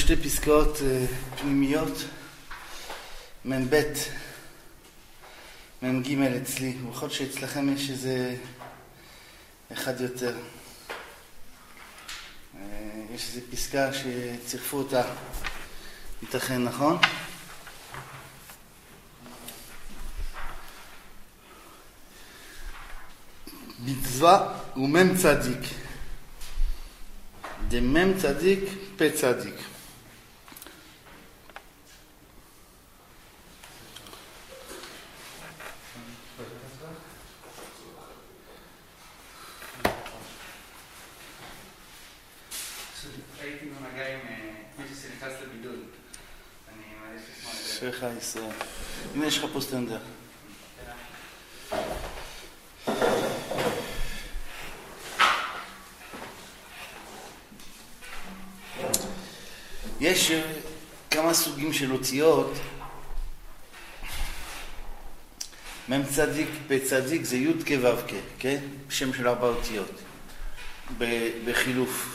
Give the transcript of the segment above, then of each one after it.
שתי פסקאות פנימיות, מ"ב, מ"ג אצלי, ובכל שאצלכם יש איזה אחד יותר. יש איזו פסקה שצירפו אותה, ייתכן, נכון? מצווה ומ"ם צדיק. דמ"ם צדיק פה צדיק. הייתי במגע עם מישהו שנכנס לבידוד. אני מעדיף לשמוע את זה. אשריך ישראל. הנה יש לך פה סטנדר. יש כמה סוגים של אותיות. מ"ם צדיק, פה צדיק זה י' כ' ו' כ', כן? שם של 4 אותיות. בחילוף.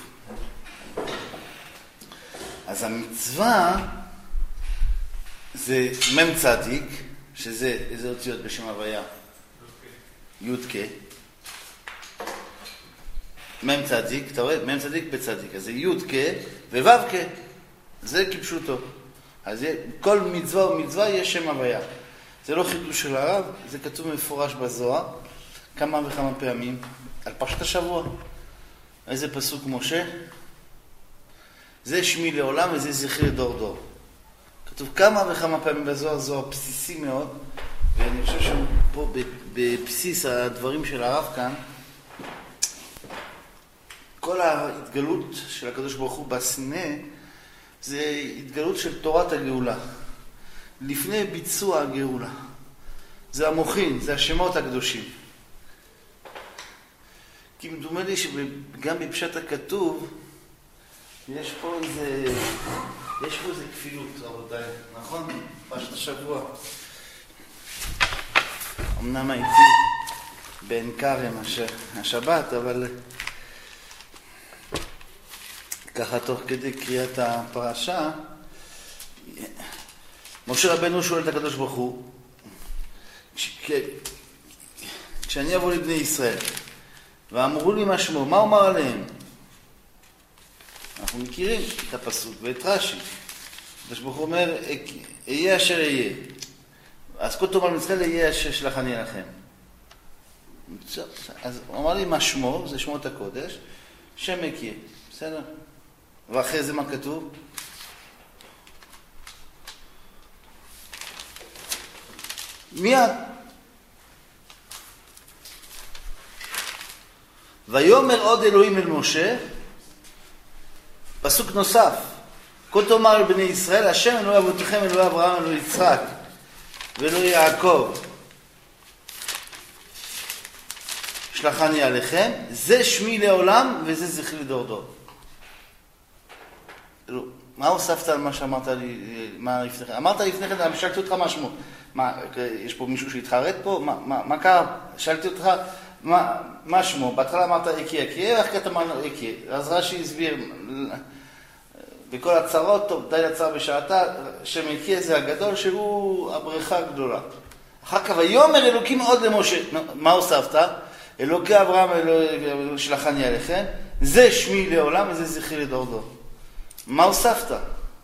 אז המצווה זה מ"ם צדיק, שזה איזה אותיות בשם הוויה? י' כ'. מ"ם צדיק, אתה רואה? מ"ם צדיק פה צדיק. אז זה י' כ' וו' כ'. זה כפשוטו. אז כל מצווה ומצווה יש שם הוויה. זה לא חידוש של הרב, זה כתוב מפורש בזוהר, כמה וכמה פעמים, על פרשת השבוע. איזה פסוק משה? זה שמי לעולם וזה זכרי לדור דור. כתוב כמה וכמה פעמים בזוהר, זוהר בסיסי מאוד, ואני חושב שפה בבסיס הדברים של הרב כאן, כל ההתגלות של הקדוש ברוך הוא בסנה, זה התגלות של תורת הגאולה. לפני ביצוע הגאולה. זה המוחין, זה השמות הקדושים. כי מדומה לי שגם בפשט הכתוב, יש פה איזה כפילות, רבותיי, נכון? פרשת השבוע. אמנם הייתי בעין כרם השבת, אבל ככה תוך כדי קריאת הפרשה, משה רבנו שואל את הקדוש ברוך הוא, כשאני אבוא לבני ישראל, ואמרו לי מה שמו, מה אומר עליהם? אנחנו מכירים את הפסוק ואת רש"י. הקדוש ברוך הוא אומר, אהיה אשר אהיה. אז כל תאמר מצווה אהיה אשר שלחני לכם. אז הוא אמר לי מה שמו, זה שמות הקודש, שם אקיה, בסדר? ואחרי זה מה כתוב? מיד. ויאמר עוד אלוהים אל משה, פסוק נוסף, כה תאמר לבני ישראל, השם אלוהי אבותיכם, אלוהי אברהם, אלוהי יצחק, ואלוהי יעקב, שלחני עליכם, זה שמי לעולם וזה זכרי לדור דור. מה הוספת על מה שאמרת לי, מה לפני כן? אמרת לפני כן, שאלתי אותך מה שמו. מה, יש פה מישהו שהתחרט פה? מה קרה? שאלתי אותך, מה שמו? בהתחלה אמרת אקיה, איך כתב אמרנו אקיה? אז רש"י הסביר, בכל הצרות, טוב, די לצר בשעתה, שם אקיה זה הגדול שהוא הבריכה הגדולה. אחר כך, ויאמר אלוקים עוד למשה, מה הוספת? אלוקי אברהם, אלוהי שלחני עליכם, זה שמי לעולם וזה זכרי לדור דור. מה הוספת?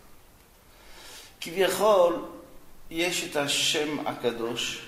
כביכול, יש את השם הקדוש,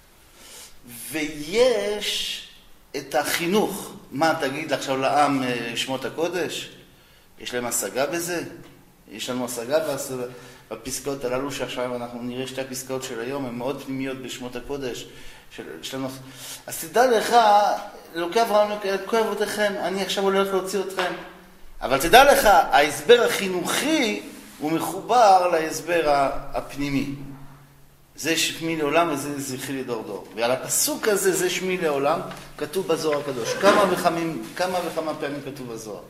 ויש את החינוך. מה תגיד עכשיו לעם שמות הקודש? יש להם השגה בזה? יש לנו השגה בפסקאות הללו שעכשיו אנחנו נראה שתי הפסקאות של היום, הן מאוד פנימיות בשמות הקודש. אז תדע לך, אלוקי אברהם, אלוקי אבותיכם, אני עכשיו הולך להוציא אתכם. אבל תדע לך, ההסבר החינוכי הוא מחובר להסבר הפנימי. זה שמי לעולם וזה זכרי לדור דור. ועל הפסוק הזה, זה שמי לעולם, כתוב בזוהר הקדוש. כמה וכמה פעמים כתוב בזוהר.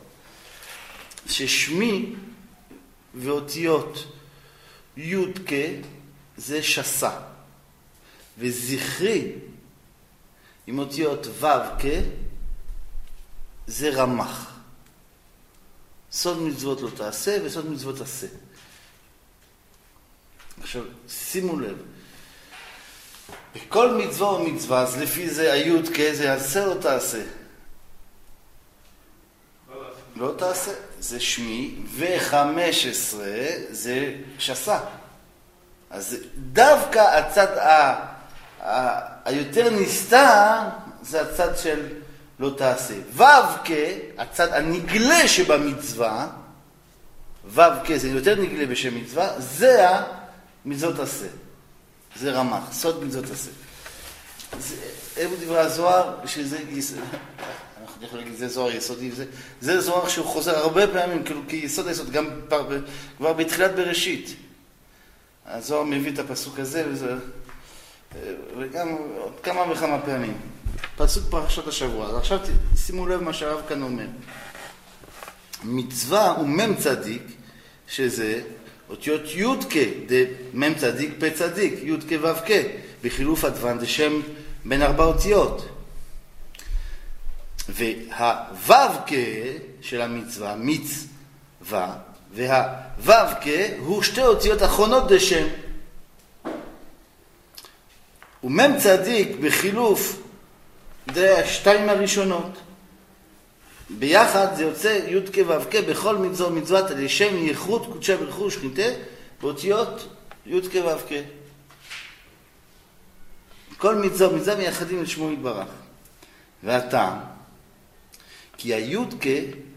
ששמי ואותיות י' כ' זה שסה. וזכרי עם אותיות ו' כ' זה רמח. סוד מצוות לא תעשה וסוד מצוות תעשה. עכשיו, שימו לב. בכל מצווה או מצווה, אז לפי זה היוד כזה, עשה לא תעשה. לא תעשה. זה שמי, ו-15 זה שסה. אז דווקא הצד היותר נסתר, זה הצד של לא תעשה. ו"ק, הצד הנגלה שבמצווה, ו"ק זה יותר נגלה בשם מצווה, זה המצוות עשה. זה רמ"ח, סוד מצוות עשה. אלו דברי הזוהר, שזה, אנחנו יכולים להגיד, זה זוהר יסודי, זה זוהר שהוא חוזר הרבה פעמים, כאילו כיסוד היסוד, גם כבר בתחילת בראשית. הזוהר מביא את הפסוק הזה, וגם עוד כמה וכמה פעמים. פסוק פרשת השבוע. אז עכשיו שימו לב מה שהרב כאן אומר. מצווה הוא מם צדיק, שזה אותיות יודקה, מם צדיק פה צדיק, יודקה ו"ק, בחילוף הדוון זה שם בין 4 אותיות. והו"ק של המצווה, מצווה, והו"ק הוא 2 אותיות אחרונות דשם. ומם צדיק בחילוף זה 2 הראשונות. ביחד זה יוצא יודקה ו"ק בכל מצווה ומצוות לשם ייחוד קודשה ברכו ושכינתה באותיות יודקה ו"ק. כל מצווה ומצווה מייחדים את שמו יתברך. והטעם, כי היודקה,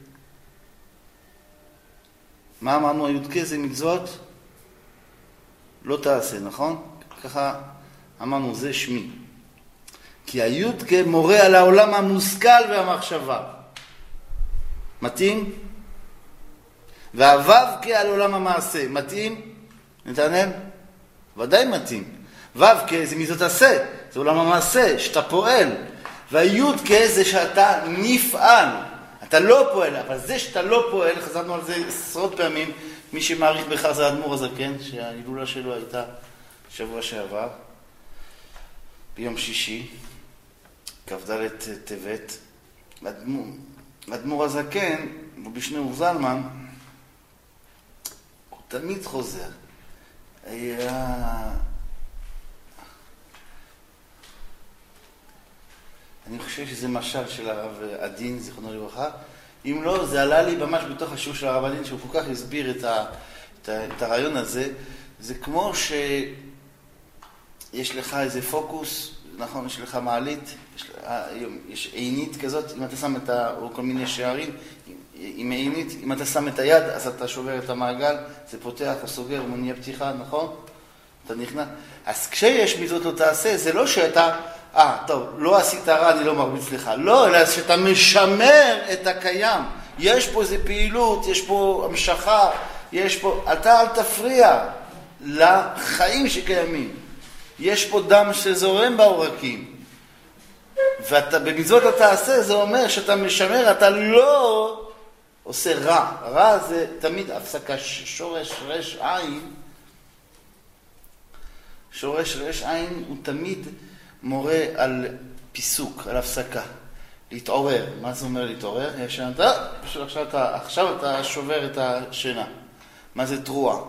מה אמרנו? היודקה זה מצוות לא תעשה, נכון? ככה אמרנו, זה שמי. כי היודקה מורה על העולם המושכל והמחשבה. מתאים? והו"ק על עולם המעשה. מתאים? נתנאל? ודאי מתאים. ו"ק זה מצוות עשה, זה עולם המעשה, שאתה פועל. והיודקה זה שאתה נפעל. אתה לא פועל, אבל זה שאתה לא פועל, חזרנו על זה 10 פעמים, מי שמעריך בכך זה האדמו"ר הזקן, שההילולה שלו הייתה שבוע שעבר, ביום שישי, כ"ד טבת. האדמו"ר הזקן, רבי שניאור זלמן, הוא תמיד חוזר. אני חושב שזה משל של הרב עדין, זיכרונו לברכה. אם לא, זה עלה לי ממש בתוך השיעור של הרב עדין, שהוא כל כך הסביר את הרעיון הזה. זה כמו שיש לך איזה פוקוס, נכון, יש לך מעלית, יש עינית כזאת, אם אתה שם או כל מיני שערים, עם עינית, אם אתה שם את היד, אז אתה שובר את המעגל, זה פותח או סוגר, מניע פתיחה, נכון? אתה נכנס. אז כשיש מצוות לא תעשה, זה לא שאתה, טוב, לא עשית רע, אני לא מרביץ לך. לא, אלא שאתה משמר את הקיים. יש פה איזו פעילות, יש פה המשכה, יש פה, אתה אל תפריע לחיים שקיימים. יש פה דם שזורם בעורקים. ואתה במצוות לא תעשה, זה אומר שאתה משמר, אתה לא עושה רע. רע זה תמיד הפסקה, שורש רש עין. שורש רש עין הוא תמיד מורה על פיסוק, על הפסקה. להתעורר. מה זה אומר להתעורר? עכשיו אתה שובר את השינה. מה זה תרועה?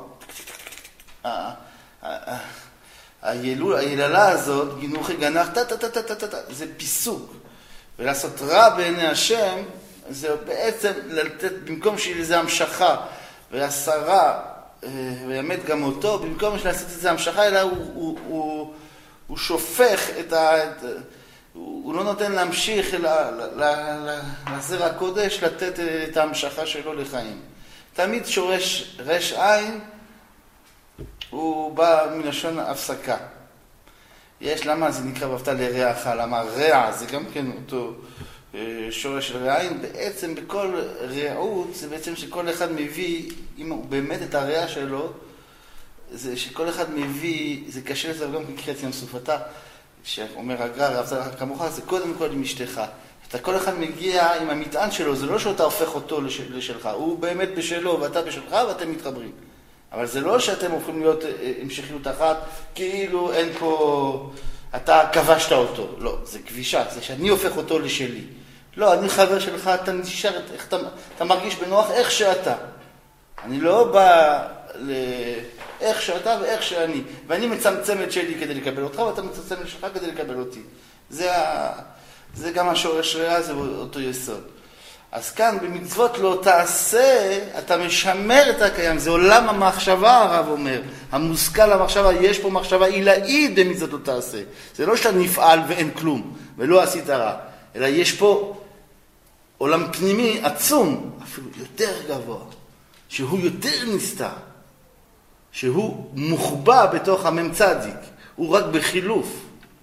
היללה הזאת, גינוחי גנח, זה פיסוק. ולעשות רע בעיני השם, זה בעצם לתת, במקום שיהיה לזה המשכה והסרה, ויאמת גם אותו, במקום לעשות את זה המשכה, אלא הוא שופך הוא לא נותן להמשיך לזרע הקודש, לתת את ההמשכה שלו לחיים. תמיד שורש רש עין, הוא בא מלשון הפסקה. למה זה נקרא ואהבת לרעך? למה רע זה גם כן אותו שורש של רעין? בעצם בכל רעות זה בעצם שכל אחד מביא, אם הוא באמת את הרע שלו, זה שכל אחד מביא, זה קשה לזה גם כקריאת ים סופתה, שאומר הגר"א, ואהבת לרעך כמוך, זה קודם כל עם אשתך. אתה כל אחד מגיע עם המטען שלו, זה לא שאתה הופך אותו לשלך, הוא באמת בשלו ואתה בשלך ואתם מתחברים. אבל זה לא שאתם הופכים להיות המשכיות אחת, כאילו אין פה, אתה כבשת אותו. לא, זה כבישה, זה שאני הופך אותו לשלי. לא, אני חבר שלך, אתה נשאר, אתה מרגיש בנוח איך שאתה. אני לא בא לאיך שאתה ואיך שאני. ואני מצמצם את שלי כדי לקבל אותך, ואתה מצמצם את שלך כדי לקבל אותי. זה גם השורש ריאה, זה אותו יסוד. אז כאן במצוות לא תעשה, אתה משמר את הקיים, זה עולם המחשבה, הרב אומר. המושכל המחשבה, יש פה מחשבה עילאית במצוות לא תעשה. זה לא שאתה נפעל ואין כלום, ולא עשית רע, אלא יש פה עולם פנימי עצום, אפילו יותר גבוה, שהוא יותר נסתר, שהוא מוחבא בתוך הממצדיק, הוא רק בחילוף.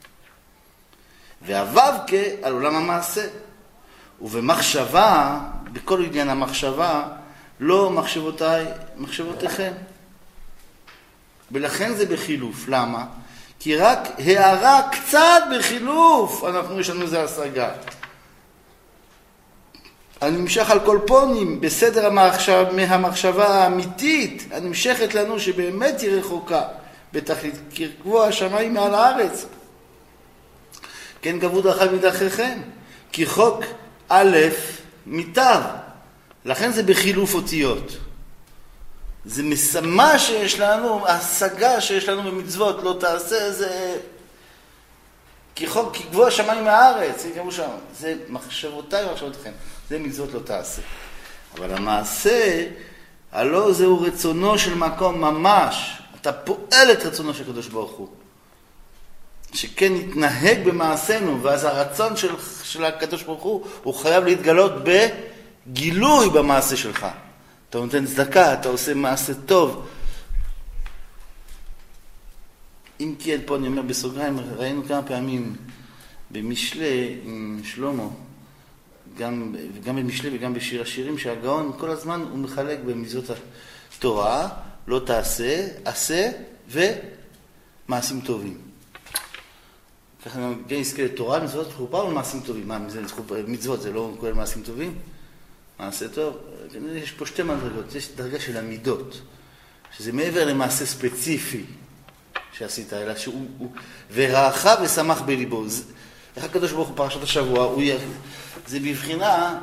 והו"בקה על עולם המעשה. ובמחשבה, בכל עניין המחשבה, לא מחשבותיי, מחשבותיכם. ולכן זה בחילוף. למה? כי רק הערה קצת בחילוף, יש לנו איזה השגה. הנמשך על כל פונים, בסדר מהמחשבה האמיתית, הנמשכת לנו שבאמת היא רחוקה, בתכלית כקבוע השמיים מעל הארץ. כן גבו דרכיו מדרכיכם, כי חוק א' מיתר, לכן זה בחילוף אותיות. זה מסמה שיש לנו, השגה שיש לנו במצוות, לא תעשה, זה כי קבוע השמיים מהארץ, זה מחשבותיי ומחשבותיכם, זה מצוות לא תעשה. אבל המעשה, הלא זהו רצונו של מקום ממש, אתה פועל את רצונו של הקדוש ברוך הוא. שכן יתנהג במעשינו, ואז הרצון של הקדוש ברוך הוא חייב להתגלות בגילוי במעשה שלך. אתה נותן צדקה, אתה עושה מעשה טוב. אם כן, פה אני אומר בסוגריים, ראינו כמה פעמים במשלי עם שלמה, גם במשלי וגם בשיר השירים, שהגאון כל הזמן הוא מחלק במצוות התורה, לא תעשה, עשה ומעשים טובים. ככה גם יזכה לתורה, מצוות חופה או מעשים טובים? מצוות זה לא כולל מעשים טובים? מעשה טוב? יש פה שתי מדרגות, יש דרגה של המידות, שזה מעבר למעשה ספציפי שעשית, אלא שהוא ורעך ושמח בליבו. איך הקדוש ברוך הוא פרשת השבוע, זה בבחינה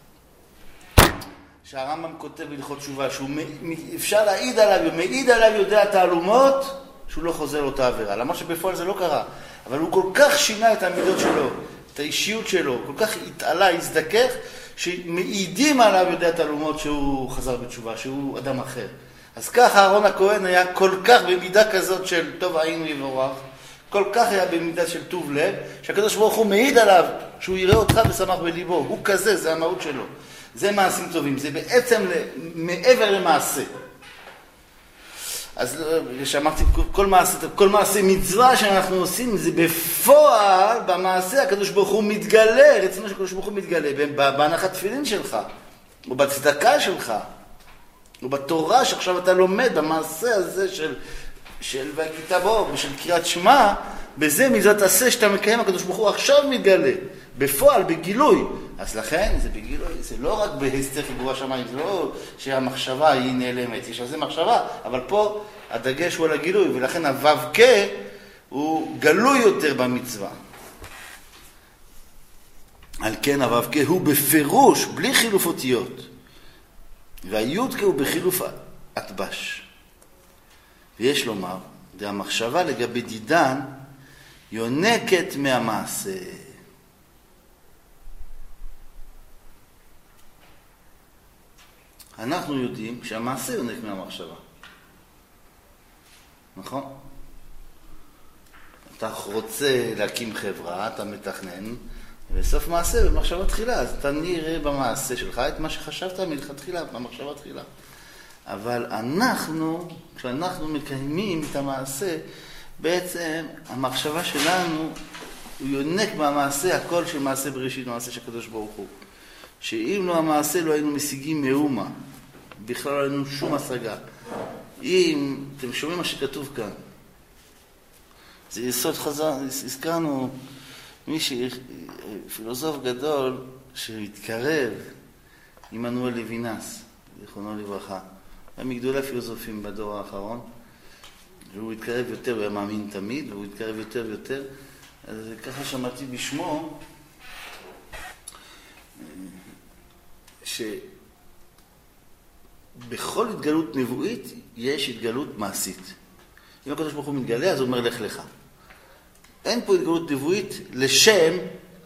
שהרמב"ם כותב בהלכות תשובה, שאפשר להעיד עליו, ומעיד עליו יודע תעלומות, שהוא לא חוזר לאותה עבירה. למה שבפועל זה לא קרה, אבל הוא כל כך שינה את המידות שלו, את האישיות שלו, כל כך התעלה, הזדכך, שמעידים עליו יודע תעלומות שהוא חזר בתשובה, שהוא אדם אחר. אז ככה אהרון הכהן היה כל כך במידה כזאת של טוב היינו יבורך, כל כך היה במידה של טוב לב, שהקדוש ברוך הוא מעיד עליו שהוא יראה אותך ושמח בליבו. הוא כזה, זה המהות שלו. זה מעשים טובים, זה בעצם מעבר למעשה. אז כשאמרתי, כל מעשה מצווה שאנחנו עושים, זה בפועל, במעשה הקדוש ברוך הוא מתגלה, רצונו של הקדוש ברוך הוא מתגלה, בהנחת תפילין שלך, או בצדקה שלך, או בתורה שעכשיו אתה לומד, במעשה הזה של והגית בו, ושל קריאת שמע, בזה מצוות עשה שאתה מקיים, הקדוש ברוך הוא עכשיו מתגלה, בפועל, בגילוי. אז לכן זה בגילוי, זה לא רק בהסתר חיבור השמיים, זה לא שהמחשבה היא נעלמת, יש על זה מחשבה, אבל פה הדגש הוא על הגילוי, ולכן הו"בקה הוא גלוי יותר במצווה. על כן הו"בקה הוא בפירוש, בלי חילוף אותיות, והי"ק הוא בחילוף אטבש. ויש לומר, המחשבה לגבי דידן יונקת מהמעשה. אנחנו יודעים שהמעשה יונק מהמחשבה. נכון? אתה רוצה להקים חברה, אתה מתכנן, ובסוף מעשה במחשבה תחילה, אז אתה נראה במעשה שלך את מה שחשבת מלכתחילה, במחשבה תחילה. אבל כשאנחנו מקיימים את המעשה, בעצם המחשבה שלנו הוא יונק מהמעשה, הכל של מעשה בראשית, מעשה של הקדוש ברוך הוא. שאם לא המעשה לא היינו משיגים מאומה, בכלל לא היינו שום השגה. אם אתם שומעים מה שכתוב כאן, זה יסוד חז"ל, הזכרנו פילוסוף גדול שהתקרב, עמנואל לוינס, זיכרונו לברכה, היה מגדולי הפילוסופים בדור האחרון, והוא התקרב יותר, הוא היה מאמין תמיד, והוא התקרב יותר ויותר, אז ככה שמעתי בשמו, שבכל התגלות נבואית יש התגלות מעשית. אם הקדוש ברוך הוא מתגלה, אז הוא אומר לך לך. אין פה התגלות נבואית לשם,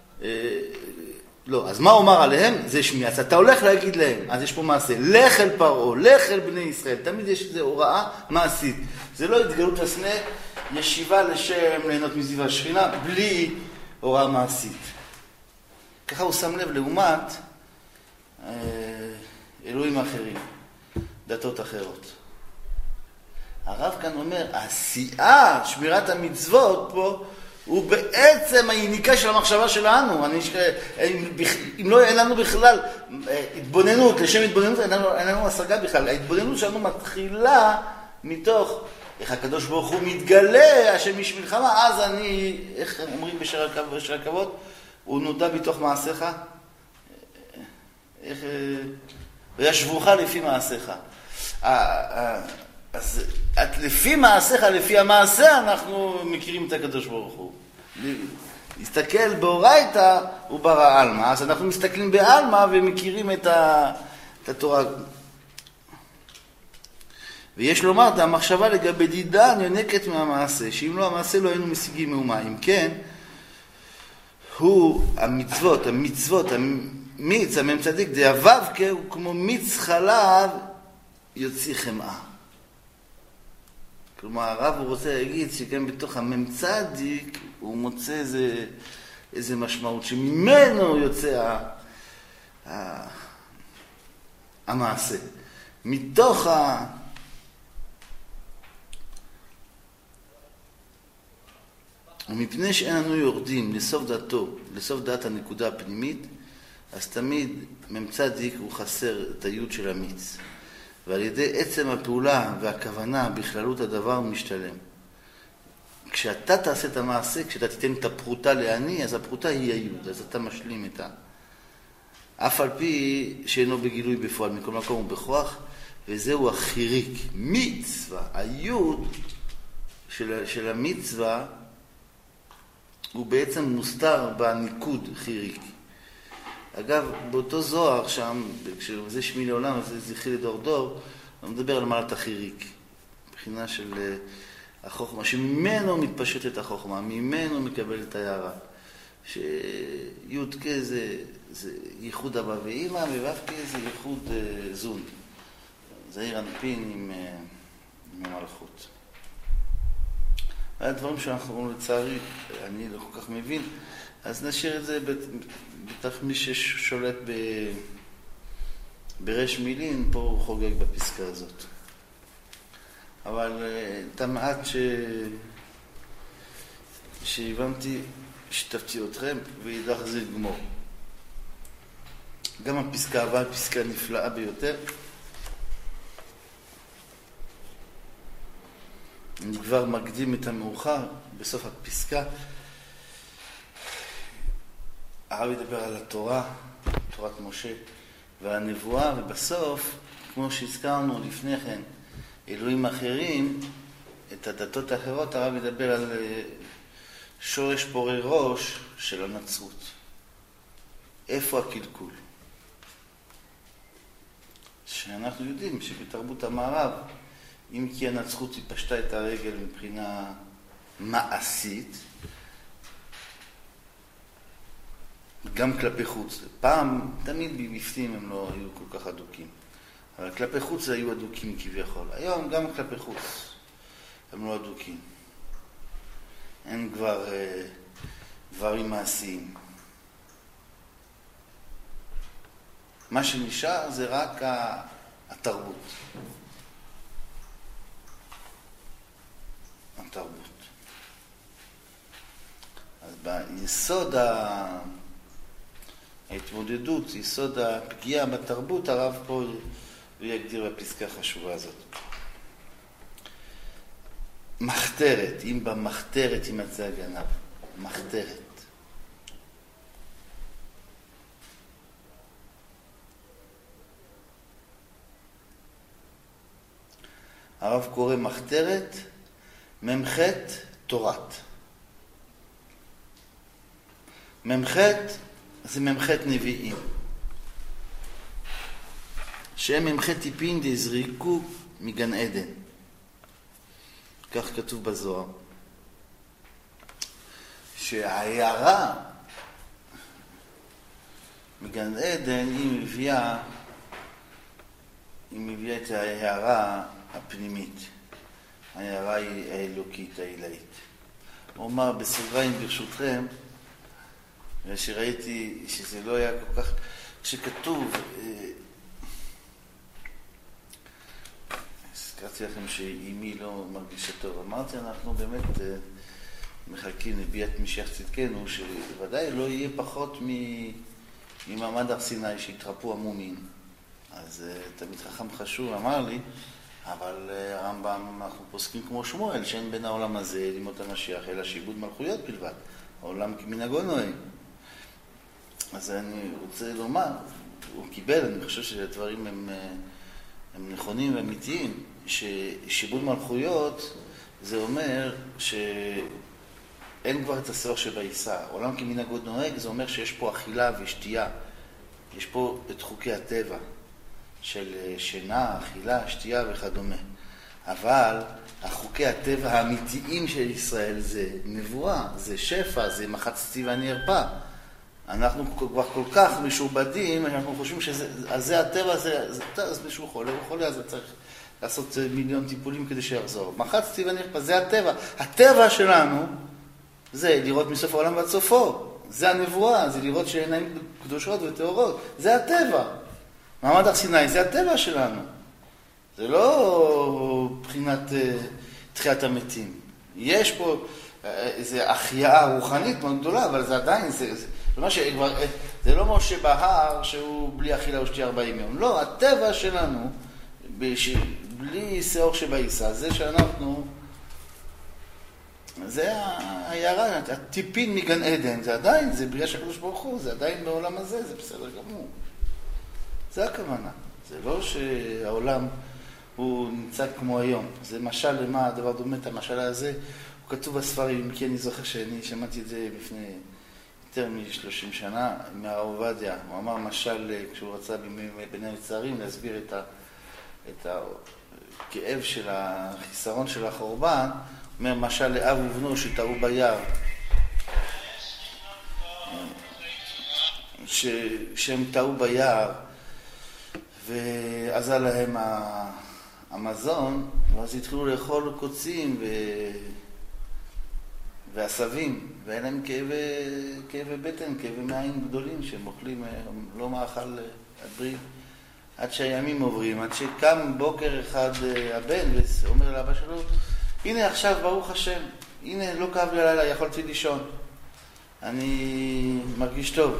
לא, אז מה הוא אומר עליהם? זה שמיעה. אז אתה הולך להגיד להם, אז יש פה מעשה, לך אל פרעה, לך אל בני ישראל, תמיד יש איזו הוראה מעשית. זה לא התגלות הסנה, ישיבה לשם ליהנות מזיו השכינה, בלי הוראה מעשית. ככה הוא שם לב לעומת אלוהים אחרים, דתות אחרות. הרב כאן אומר, העשייה, שמירת המצוות פה, הוא בעצם היניקה של המחשבה שלנו. אם לא, אין לנו בכלל התבוננות, לשם התבוננות, אין לנו השגה בכלל. ההתבוננות שלנו מתחילה מתוך איך הקדוש ברוך הוא מתגלה, השם איש מלחמה, אז אני, איך אומרים בשיר הכבוד, הוא נודע בתוך מעשיך, איך, וישבוך לפי מעשיך. אז לפי מעשיך, לפי המעשה, אנחנו מכירים את הקדוש ברוך הוא. להסתכל באורייתא הוא ברא אלמה, אז אנחנו מסתכלים באלמה ומכירים את התורה. ויש לומר, את המחשבה לגבי דידה יונקת מהמעשה, שאם לא המעשה לא היינו משיגים מאומה. אם כן, הוא המצוות, המיץ, המם צדיק, דאבבקה, הוא כמו מיץ חלב יוציא חמאה. כלומר, הרב הוא רוצה להגיד שגם בתוך המם צדיק הוא מוצא איזה משמעות, שממנו יוצא המעשה. מתוך ומפני שאין לנו יורדים לסוף דעתו, לסוף דעת הנקודה הפנימית, אז תמיד ממצדיק הוא חסר את היוד של המיץ. ועל ידי עצם הפעולה והכוונה בכללות הדבר הוא משתלם. כשאתה תעשה את המעשה, כשאתה תיתן את הפרוטה לעני, אז הפרוטה היא היוד, אז אתה משלים את אף על פי שאינו בגילוי בפועל, מכל מקום הוא בכוח, וזהו החיריק, מצווה, היוד של המצווה, הוא בעצם מוסתר בניקוד חיריק. אגב, באותו זוהר שם, כשזה שמי לעולם, זה זכרי לדור דור, הוא מדבר על מעלת החיריק, מבחינה של החוכמה, שממנו מתפשטת החוכמה, ממנו מקבל את הערה. שי"ק זה ייחוד אבא ואמא, וו"ק זה ייחוד זון. זעיר אנפין עם המלכות. הדברים שאנחנו לצערי, אני לא כל כך מבין, אז נשאיר את זה בטח מי ששולט ברש מילין, פה הוא חוגג בפסקה הזאת. אבל את המעט שהבנתי, שיתפתי אתכם, וידח זה גמור. גם הפסקה הבאה, פסקה נפלאה ביותר. אני כבר מקדים את המאוחר, בסוף הפסקה. הרב ידבר על התורה, תורת משה, ועל הנבואה, ובסוף, כמו שהזכרנו לפני כן, אלוהים אחרים, את הדתות האחרות, הרב ידבר על שורש פורי ראש של הנצרות. איפה הקלקול? שאנחנו יודעים שבתרבות המערב, אם כי הנצרות היא פשטה את הרגל מבחינה מעשית, גם כלפי חוץ. פעם, תמיד בפנים הם לא היו כל כך אדוקים. אבל כלפי חוץ היו אדוקים כביכול. היום גם כלפי חוץ הם לא אדוקים. אין כבר דברים מעשיים. מה שנשאר זה רק התרבות. התרבות. אז ביסוד ההתמודדות, יסוד הפגיעה בתרבות, הרב פה יגדיר בפסקה החשובה הזאת. מחתרת, אם במחתרת יימצא הגנב. מחתרת. הרב קורא מחתרת, ממחת תורת. ממחת זה ממחת נביאים. שהם ממחי טיפין דזריקו מגן עדן. כך כתוב בזוהר. שההערה מגן עדן היא מביאה את ההערה הפנימית. ההערה היא האלוקית, העילאית. הוא אומר בסוגריים ברשותכם, שראיתי שזה לא היה כל כך, כשכתוב, הזכרתי לכם שאימי לא מרגישה טוב, אמרתי אנחנו באמת מחלקים לביאת משיח צדקנו, שוודאי לא יהיה פחות ממעמד הר סיני שהתרפו המומין. אז תמיד חכם חשוב אמר לי, אבל הרמב"ם אנחנו פוסקים כמו שמואל, שאין בין העולם הזה לימות המשיח, אלא שיבוד מלכויות בלבד. העולם כמנהגו נוהג. אז אני רוצה לומר, הוא קיבל, אני חושב שהדברים הם נכונים ואמיתיים, ששיבוד מלכויות זה אומר שאין כבר את השאור שבעיסה. העולם כמנהגו נוהג זה אומר שיש פה אכילה ושתייה. יש פה את חוקי הטבע של שינה, אכילה, שתייה וכדומה. אבל החוקי הטבע האמיתיים של ישראל זה נבואה, זה שפע, זה מחצתי ואני ארפה. אנחנו כבר כל כך משובדים, אנחנו חושבים שזה הטבע, אז מישהו חולה, הוא חולה, אז צריך לעשות מיליון טיפולים כדי שיחזור. מחצתי ואני ארפה, זה הטבע. הטבע שלנו זה לראות מסוף העולם ועד סופו. זה הנבואה, זה לראות שעיניים קדושות וטהורות. זה הטבע. מעמד הר סיני, זה הטבע שלנו. זה לא מבחינת תחיית המתים. יש פה איזו החייאה רוחנית מאוד גדולה, אבל זה עדיין, זה לא משה בהר שהוא בלי אכילה ושתייה 40 יום. לא, הטבע שלנו, בלי שיעור שבעיסה, זה שאנחנו, זה ההערה, הטיפין מגן עדן, זה עדיין, זה בריאה של הקדוש ברוך הוא, זה עדיין בעולם הזה, זה בסדר גמור. זה הכוונה. זה לא שהעולם הוא נמצא כמו היום. זה משל למה הדבר דומה, את המשל הזה, הוא כתוב בספרים, כי אני זוכר שאני שמעתי את זה לפני יותר מ-30 שנה, מהרב עובדיה. הוא אמר משל, כשהוא רצה בין המצערים להסביר את הכאב של החיסרון של החורבן, הוא אומר משל לאב ובנו שטעו ביער. שהם טעו ביער, ועזר להם המזון, ואז התחילו לאכול קוצים ועשבים, ואין להם כאבי בטן, כאבי מעיים גדולים, שהם אוכלים לא מאכל הבריא, עד שהימים עוברים, עד שקם בוקר אחד הבן ואומר לאבא שלו, הנה עכשיו ברוך השם, הנה לא כאב לי הלילה, יכולתי לישון, אני מרגיש טוב.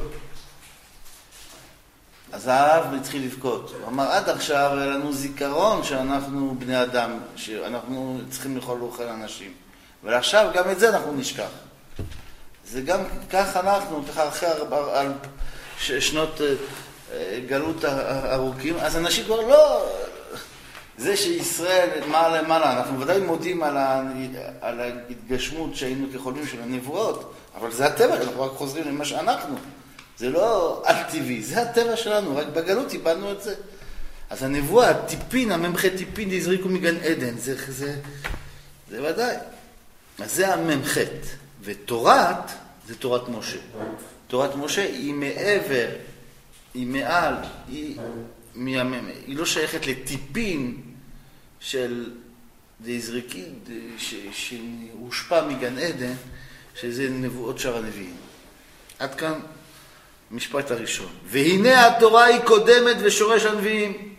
אז האב התחיל לבכות. הוא אמר, עד עכשיו היה לנו זיכרון שאנחנו בני אדם, שאנחנו צריכים לאכול אנשים. ועכשיו גם את זה אנחנו נשכח. זה גם כך אנחנו, אחרי שנות גלות ארוכים, אז אנשים כבר לא, זה שישראל מעלה, אנחנו ודאי מודים על ההתגשמות שהיינו כחולים של הנבואות, אבל זה הטבע, אנחנו רק חוזרים למה שאנחנו. זה לא על-טבעי, זה הטבע שלנו, רק בגלות איבדנו את זה. אז הנבואה, הטיפין, הממחה טיפין, הזריקו מגן עדן, זה ודאי. אז זה הממחת. ותורת, זה תורת משה. תורת משה היא מעבר, היא מעל, היא לא שייכת לטיפין של דזריקי, שהושפע מגן עדן, שזה נבואות שאר הנביאים. עד כאן משפט הראשון. והנה התורה היא קודמת ושורש הנביאים.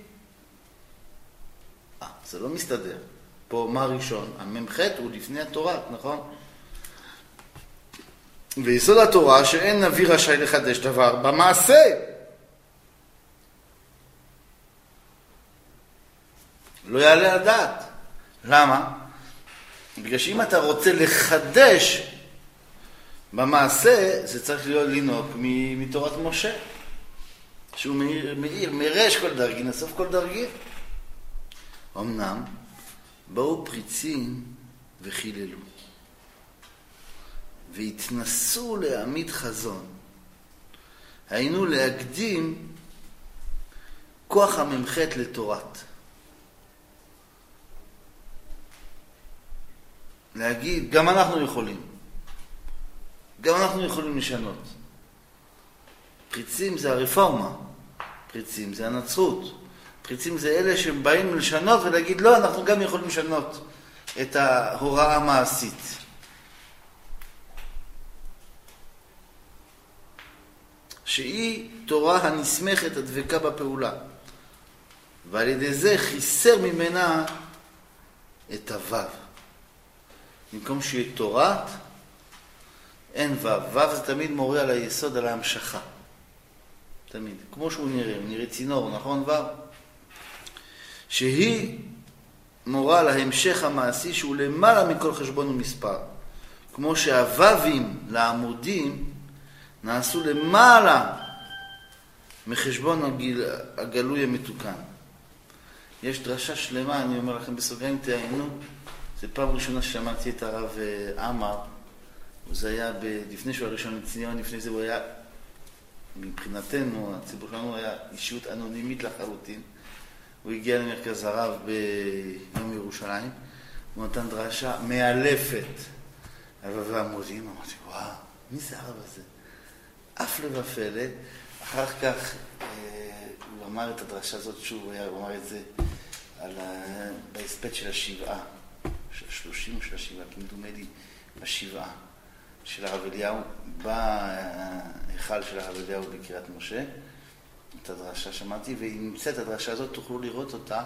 זה לא מסתדר. פה מה ראשון? הממחת הוא לפני התורה, נכון? ויסוד התורה שאין נביא רשאי לחדש דבר במעשה. לא יעלה על דעת. למה? בגלל שאם אתה רוצה לחדש במעשה, זה צריך להיות לנהוג מתורת משה. שהוא מרש כל דרגין, לסוף כל דרגין. אמנם, באו פריצים וחיללו. והתנסו להעמיד חזון. היינו להקדים כוח הממחת לתורת. להגיד, גם אנחנו יכולים. גם אנחנו יכולים לשנות. פריצים זה הרפורמה. פריצים זה הנצרות. פריצים זה אלה שבאים לשנות ולהגיד, לא, אנחנו גם יכולים לשנות את ההוראה המעשית. שהיא תורה הנסמכת הדבקה בפעולה. ועל ידי זה חיסר ממנה את הוו. במקום שיהיה תורת, אין וו. וו זה תמיד מורה על היסוד, על ההמשכה. תמיד. כמו שהוא נראה, הוא נראה צינור, נכון וו? שהיא מורה על ההמשך המעשי שהוא למעלה מכל חשבון ומספר. כמו שהוווים לעמודים נעשו למעלה מחשבון הגלוי המתוקן. יש דרשה שלמה, אני אומר לכם בסוגריים, תעיינו. זה פעם ראשונה ששמעתי את הרב עמר. זה היה לפני שהוא הראשון לציון, לפני זה הוא היה, מבחינתנו, הציבור שלנו היה אישיות אנונימית לחלוטין. הוא הגיע למרכז הרב ביום ירושלים, הוא נתן דרשה מאלפת. הרב והמודים, אמרתי, וואו, מי זה הרב הזה? אף לבפלא. אחר כך הוא אמר את הדרשה הזאת שוב, הוא אמר את זה בהספד של השבעה, של 30 או של השבעה, כמדומה לי בשבעה של הרב אליהו, בהיכל של הרב אליהו בקריית משה. את הדרשה שמעתי, ואם נמצאת הדרשה הזאת תוכלו לראות אותה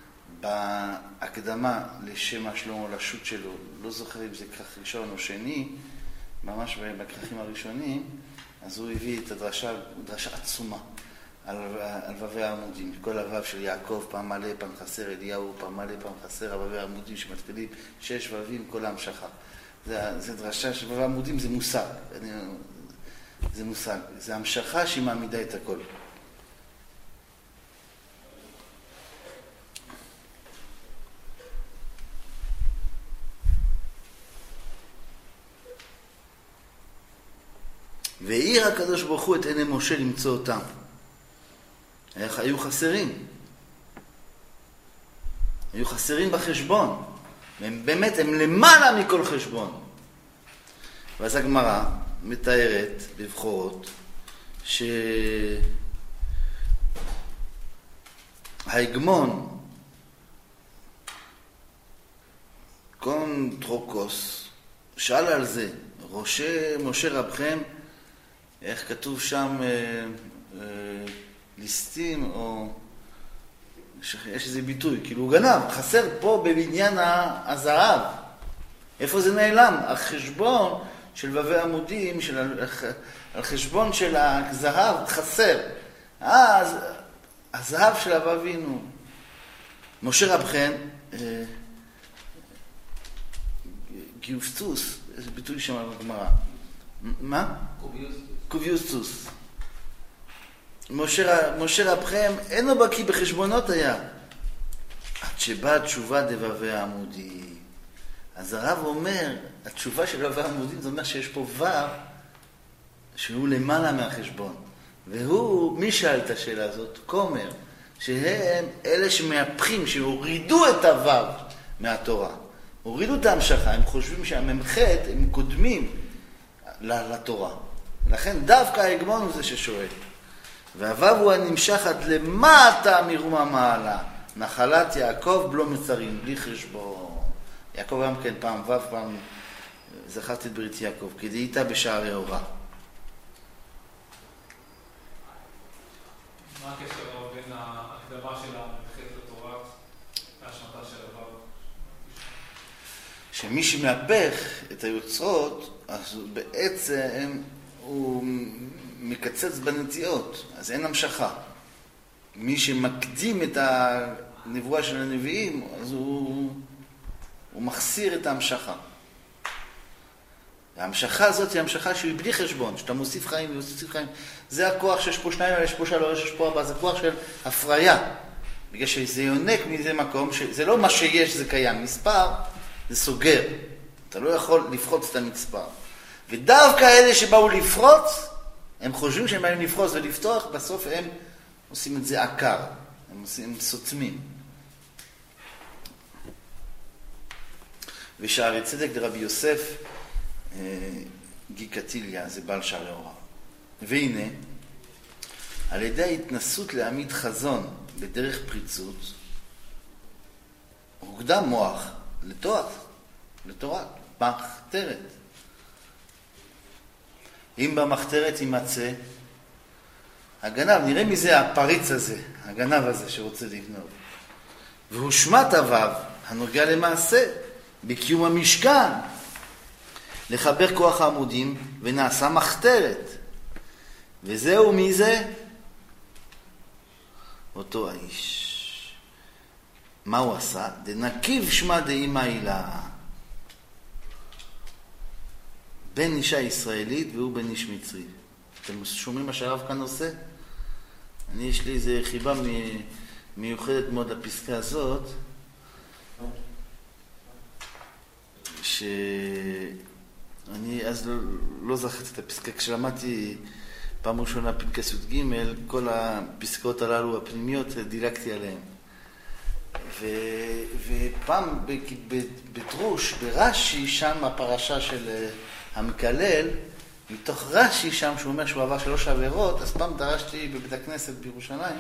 בהקדמה לשם השלום או לשו"ת שלו. לא זוכר אם זה כרך ראשון או שני, ממש בכרכים הראשונים, אז הוא הביא את הדרשה, דרשה עצומה על ו"י העמודים. כל הו"ב של יעקב, פעם מלא, פעם חסר, אליהו, פעם מלא, פעם חסר, ו"י העמודים שמתחילים 6 ו"בים, כל ההמשכה. זה דרשה של ו"י העמודים, זה מושג. זה מושג. זה המשכה שהיא מעמידה את הכל. והאיר הקדוש ברוך הוא את עיני משה למצוא אותם. היו חסרים. היו חסרים בחשבון. באמת, הם למעלה מכל חשבון. ואז הגמרא מתארת בבחורות שההגמון קונטרוקוס שאל על זה, משה רבכם, איך כתוב שם ליסטים, או יש איזה ביטוי, כאילו הוא גנב, חסר פה בבניין הזהב. איפה זה נעלם? החשבון של ו"י עמודים, על חשבון של הזהב חסר. אז הזהב של אבינו. משה רבכם, גיוסטוס, איזה ביטוי שם בגמרא. מה? קוביוסטוס. משה רבכם אינו בקיא בחשבונות היה. עד שבאה תשובה דו"י עמודים. אז הרב אומר, התשובה של ו"י עמודים, זה אומר שיש פה ו"ו שהוא למעלה מהחשבון. והוא, מי שאל את השאלה הזאת? כומר, שהם אלה שמהפכים, שהורידו את הו"ו מהתורה. הורידו את ההמשכה, הם חושבים שהממחת, הם קודמים לתורה. לכן דווקא ההגמון הוא זה ששואל. והו"ו הוא הנמשך עד למטה מרום המעלה. נחלת יעקב בלא מצרים, בלי חשבון. יעקב גם כן פעם ו"ו, פעם זכרתי את ברית יעקב, כדאיתה בשערי אורה. מה הקשר בין ההקדמה של הממחת לתורה והשמטה של הו"ו? שמי שמהפך את היוצרות, אז בעצם הוא מקצץ בנטיעות, אז אין המשכה. מי שמקדים את הנבואה של הנביאים, אז הוא מחסיר את ההמשכה. ההמשכה הזאת היא המשכה שהיא בלי חשבון, שאתה מוסיף חיים ומוסיף חיים. זה הכוח שיש פה 2, יש פה 3, יש פה 4, זה כוח של הפריה. בגלל שזה יונק מאיזה מקום, זה לא מה שיש זה קיים, מספר זה סוגר. אתה לא יכול לפרוץ את המספר. ודווקא אלה שבאו לפרוץ, הם חושבים שהם באים לפרוץ ולפתוח, בסוף הם עושים את זה עקר. הם סותמים. ושערי צדק לרבי יוסף גיקטיליה, זה בעל שערי אורה. והנה, על ידי ההתנסות להעמיד חזון בדרך פריצות, הוקדם מוח לתורת מחתרת. אם במחתרת יימצא הגנב, נראה מי זה הפריץ הזה, הגנב הזה שרוצה לגנוב. והושמט אביו, הנוגע למעשה, בקיום המשכן, לחבר כוח העמודים, ונעשה מחתרת. וזהו מי זה? אותו האיש. מה הוא עשה? דנקיב שמע דאמא הילה. בן אישה ישראלית והוא בן איש מצרי. אתם שומעים מה שהרב כאן עושה? יש לי איזו חיבה מיוחדת מאוד לפסקה הזאת, שאני אז לא זכרתי את הפסקה. כשלמדתי פעם ראשונה פנקס י"ג, כל הפסקאות הללו הפנימיות דילגתי עליהן. ופעם בדרוש, ברש"י, שם הפרשה של המקלל, מתוך רש"י שם, שהוא אומר שהוא עבר 3 עבירות, אז פעם דרשתי בבית הכנסת בירושלים,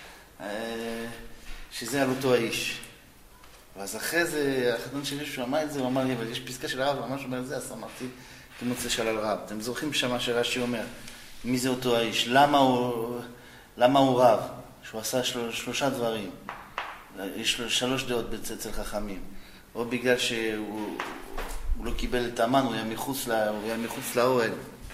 שזה על אותו האיש. ואז אחרי זה, החתן שלי שמע את זה, הוא אמר לי, אבל יש פסקה של הרב, ממש אומר את זה, אז אמרתי, כמוצא שלל רב. אתם זוכרים שמה שרש"י אומר, מי זה אותו האיש? למה הוא רב? שהוא עשה 3 דברים. יש 3 דעות אצל חכמים. או בגלל שהוא לא קיבל את המן, הוא היה מחוץ לאוהל.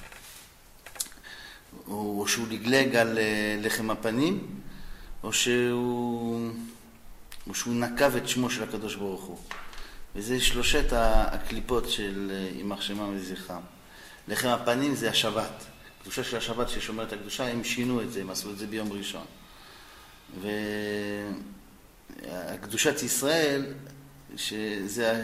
או שהוא לגלג על לחם הפנים, או שהוא נקב את שמו של הקדוש ברוך הוא. וזה 3 הקליפות של יימח שמם וזכרם. לחם הפנים זה השבת. קדושה של השבת ששומר את הקדושה, הם שינו את זה, הם עשו את זה ביום ראשון. והקדושת ישראל, שזה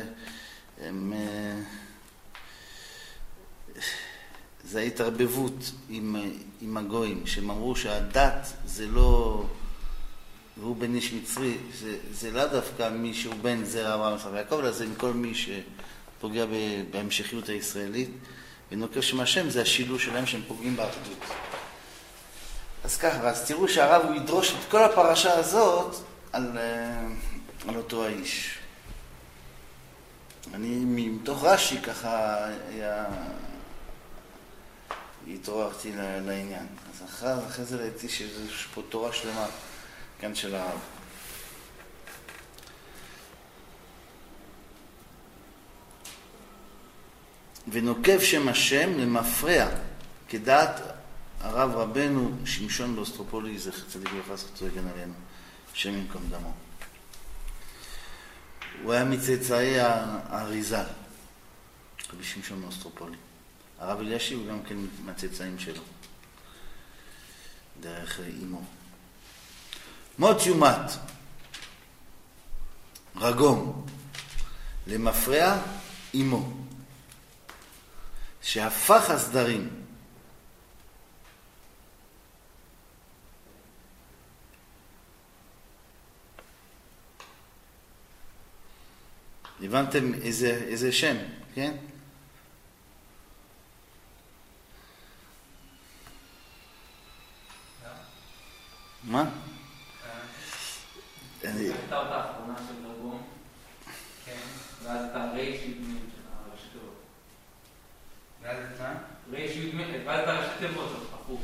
זה ההתערבבות עם הגויים, שהם אמרו שהדת זה לא, והוא בן איש מצרי, זה לא דווקא מי שהוא בן זרע אברהם יצחק ויעקב, אלא זה עם כל מי שפוגע בהמשכיות הישראלית, ונוקב שם השם זה השילוש שלהם שהם פוגעים באחדות. אז ככה, אז תראו שהרב הוא ידרוש את כל הפרשה הזאת על אותו האיש. אני מתוך רש"י ככה התעוררתי לעניין. אז אחרי זה ראיתי שיש פה תורה שלמה כאן של הרב. ונוקב שם השם למפרע, כדעת הרב רבנו שמשון באוסטרופולי, זכר צדיק לברכה זכותו יגן עלינו, השם ייקום דמו. הוא היה מצאצאי האריז"ל, רבי שמשון באוסטרופולי. הרב אלישיב הוא גם כן מהצאצאים שלו, דרך אמו. מות יומת, רגום, למפרע אמו, שהפך הסדרים. הבנתם איזה שם, כן? מה? הייתה אותה האחרונה של רגום, כן, ואז את הרייש י"מ של הראשי תיבות. ואז את מה? רייש י"מ, ואז את הראשי תיבות, הפוך.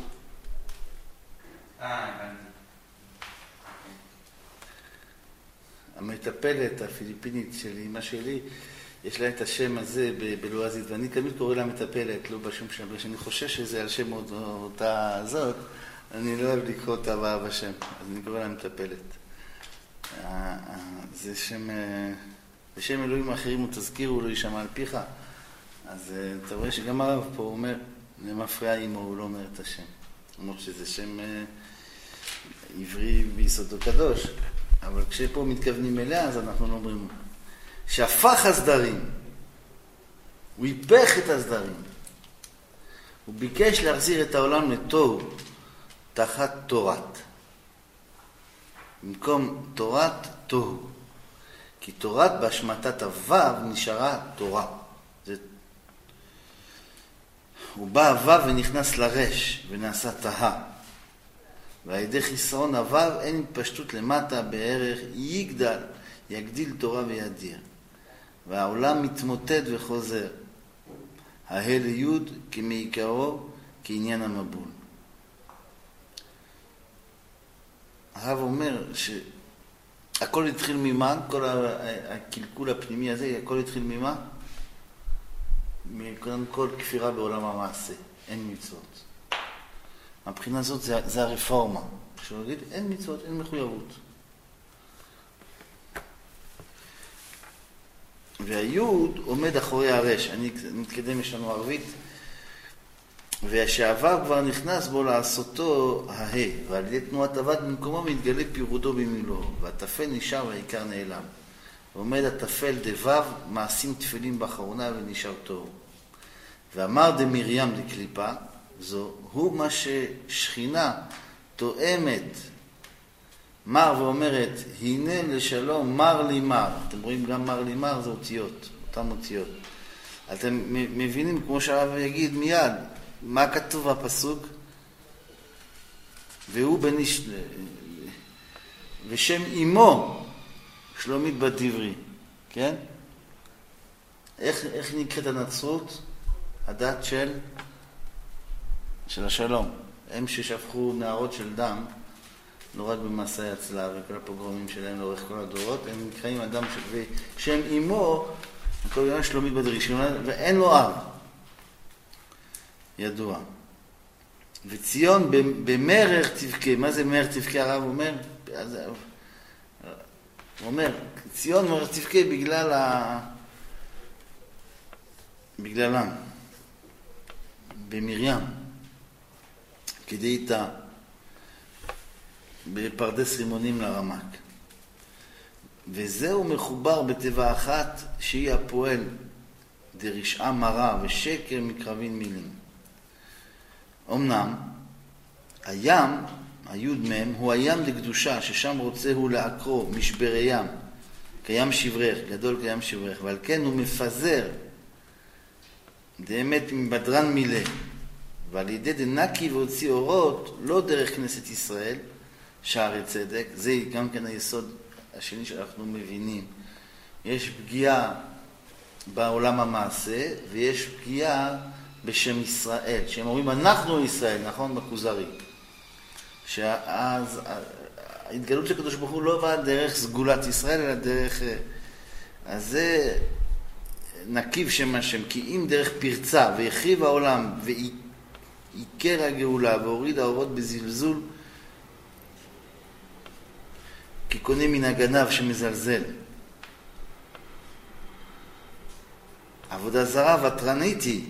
הבנתי. המטפלת הפיליפינית של אמא שלי, יש לה את השם הזה בלועזית, ואני תמיד קורא לה מטפלת, לא בשום שם, שאני חושש שזה על שם אותה הזאת, אני לא אוהב לקרוא אותה בשם, אז אני קורא לה מטפלת. זה שם, בשם אלוהים האחרים הוא תזכירו, לא יישמע על פיך. אז אתה רואה שגם הרב פה אומר, למפרע אמו, הוא לא אומר את השם. הוא אומר שזה שם עברי ביסודו קדוש, אבל כשפה מתכוונים אליה, אז אנחנו לא אומרים. שהפך הסדרים, הוא היפך את הסדרים. הוא ביקש להחזיר את העולם לתוהו, תחת תורת. במקום תורת תוהו. כי תורת בהשמטת הוו נשארה תורה. הוא בא הוו ונכנס לרש ונעשה תהה. ועל ידי חסרון הוו אין התפשטות למטה בערך יגדיל תורה וידיר. והעולם מתמוטט וחוזר. ההא ליוד כמעיקרו כעניין המבול. הרב אומר שהכל התחיל ממה? כל הקלקול הפנימי הזה, הכל התחיל ממה? קודם כל כפירה בעולם המעשה, אין מצוות. מבחינה הזאת זה הרפורמה. כשהוא יגיד אין מצוות, אין מחויבות. והיוד עומד אחורי הרש. אני מתקדם, יש לנו ערבית. והשעבר כבר נכנס בו לעשותו ההא, ועל ידי תנועת הוות במקומו מתגלה פירודו במילואו, והתפל נשאר והעיקר נעלם. ועומד התפל דבב, מעשים תפלים באחרונה ונשאר תוהו. ואמר דמרים דקליפה, זו הוא מה ששכינה תואמת מר ואומרת, הנה לשלום מר לי מר. אתם רואים גם מר לי מר זה אותיות, אותן אותיות. אתם מבינים, כמו שהרב יגיד מיד, מה כתוב בפסוק? והוא ושם אמו שלומית בת דברי, כן? איך נקראת הנצרות? הדת של השלום. הם ששפכו נערות של דם, לא רק במסעי הצלב וכל הפוגרומים שלהם לאורך כל הדורות, הם נקראים אדם שם אמו, הכל יום שלומית בת דברי, ואין לו אב. ידוע. וציון במרך תבכה. מה זה מרך תבכה? הרב אומר? הוא אומר, ציון מרך תבכה בגללם. במרים. כדי איתה. בפרדס רימונים לרמק. וזהו מחובר בטבע אחת שהיא הפועל דרשעה מרה ושקר מקרבין מילים. אמנם, הים, היוד מהם, הוא הים לקדושה, ששם רוצה הוא לעקרו, משברי ים, קים שברך, גדול קים שברך, ועל כן הוא מפזר, באמת מבדרן מילה, ועל ידי דנקי והוציא אורות, לא דרך כנסת ישראל, שערי צדק, זה גם כן היסוד השני שאנחנו מבינים. יש פגיעה בעולם המעשה, ויש פגיעה בשם ישראל, שהם אומרים אנחנו ישראל, נכון? בכוזרי. שאז ההתגלות של הקדוש ברוך הוא לא באה דרך סגולת ישראל, אלא דרך... אז זה נקיב שם השם, כי אם דרך פרצה והחריב העולם ועיקר הגאולה והוריד האורות בזלזול, כי קונה מן הגנב שמזלזל. עבודה זרה ותרנית היא.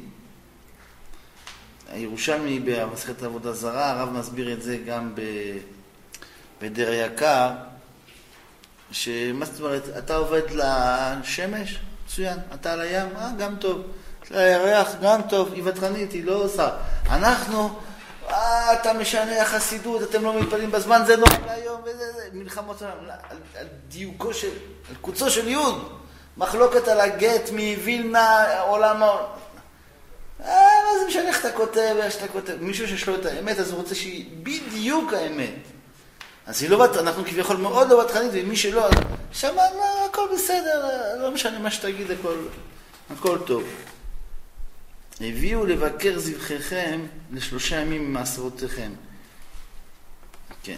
הירושלמי במסכת עבודה זרה, הרב מסביר את זה גם בדר יקר, שמה זאת אומרת, אתה עובד לשמש? מצוין. אתה על הים? גם טוב. לירח? גם טוב. היא ותרנית, היא לא עושה. אנחנו, אתה משנה החסידות, אתם לא מתפללים בזמן, זה נורא להיום, וזה, מלחמות על דיוקו של, על קוצו של יוד. מחלוקת על הגט מווילנה, עולם... מה זה משנה איך אתה כותב, איך אתה כותב? מישהו שיש לו את האמת, אז הוא רוצה שהיא בדיוק האמת. אז היא לא אנחנו כביכול מאוד לא בתחנית, ומי שלא, שמענו, הכל בסדר, לא משנה מה שתגיד, הכל טוב. הביאו לבקר זבחיכם ל3 ימים ממעשרותיכם. כן.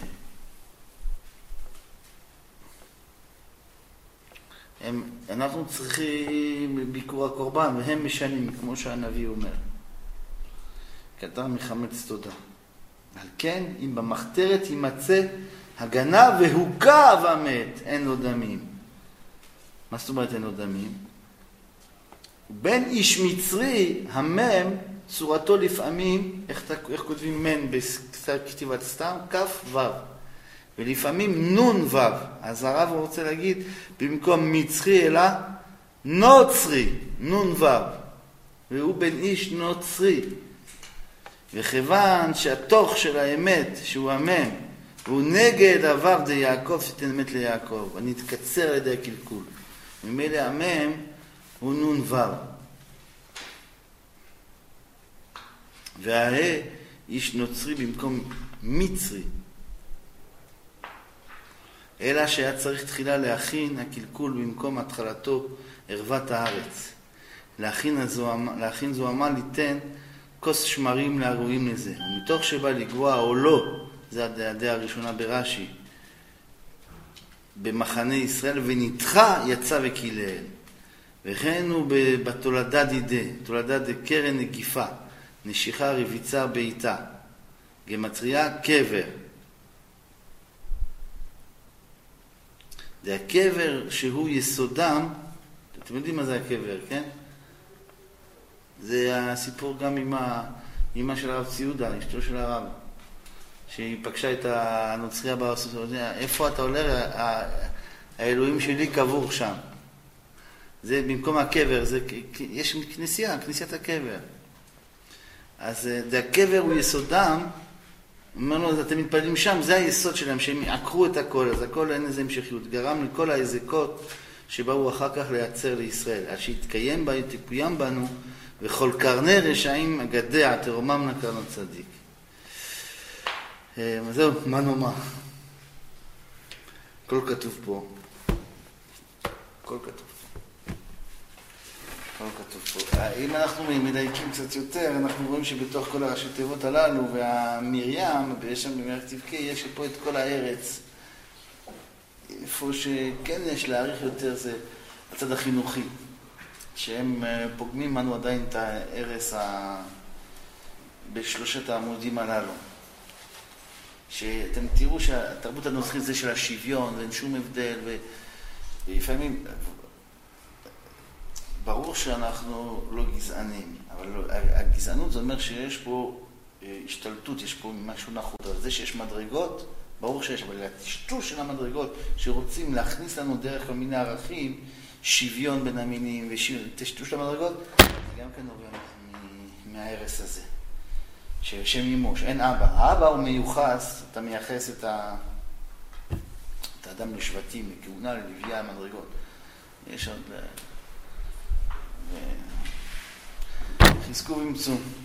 אנחנו צריכים ביקור הקורבן, והם משנים, כמו שהנביא אומר. כתר מחמץ תודה. על כן, אם במחתרת יימצא הגנב והוקע ומת, אין לו דמים. מה זאת אומרת אין לו דמים? בין איש מצרי, המם, צורתו לפעמים, איך כותבים מן בכתיבת סתם? כף וו. ולפעמים נון וו. אז הרב רוצה להגיד, במקום מצרי אלא נוצרי, נון וו. והוא בין איש נוצרי. וכיוון שהתוך של האמת, שהוא המם, והוא נגד עבר די יעקב שתן אמת ליעקב. אני אתקצר על ידי הקלקול. ממילא המם הוא נון ור. והה איש נוצרי במקום מצרי. אלא שהיה צריך תחילה להכין הקלקול במקום התחלתו ערוות הארץ. להכין זוהמה ליתן כוס שמרים להרועים לזה. ומתוך שבא לגבוע או לא, זה הדעה הראשונה ברש"י, במחנה ישראל, ונדחה יצא וקילל. וכן הוא בתולדה דידה, תולדה דקרן נגיפה, נשיכה רביצה בעיטה, גמטריה קבר. זה הקבר שהוא יסודם, אתם יודעים מה זה הקבר, כן? זה הסיפור גם עם אמא של הרב ציודה, אשתו של הרב, שהיא פגשה את הנוצריה בארצות, איפה אתה עולה? האלוהים שלי קבור שם. זה במקום הקבר, יש כנסייה, כנסיית הקבר. אז זה הקבר הוא יסודם, אומר לו, אתם מתפללים שם, זה היסוד שלהם, שהם עקרו את הכל, אז הכל אין איזה המשכיות, גרם לכל ההזקות שבאו אחר כך לייצר לישראל, עד שיתקיים בה, תקוים בנו, וכל קרני רשעים אגדע, תרומם נקרנו צדיק. זהו, מה נאמר? הכל כתוב פה. הכל כתוב פה. הכל כתוב פה. אם אנחנו מדייקים קצת יותר, אנחנו רואים שבתוך כל הראשי תיבות הללו, והמרים, יש שם במערכת תבכה, יש פה את כל הארץ. איפה שכן יש להעריך יותר זה הצד החינוכי, שהם פוגמים לנו עדיין את הארץ בשלושת העמודים הללו. שאתם תראו שהתרבות הנוצרית זה של השוויון, ואין שום הבדל, ולפעמים ברור שאנחנו לא גזענים, אבל הגזענות זה אומר שיש פה השתלטות, יש פה משהו נחות, אבל זה שיש מדרגות, ברור שיש, אבל הטשטוש של המדרגות שרוצים להכניס לנו דרך כל מיני ערכים, שוויון בין המינים וטשטוש המדרגות, זה גם כן עובר מההרס הזה. שם מימוש, אין אבא. האבא הוא מיוחס, אתה מייחס את האדם לשבטים, לכהונה, ללוויה, המדרגות. יש עוד... חזקו ומצאו.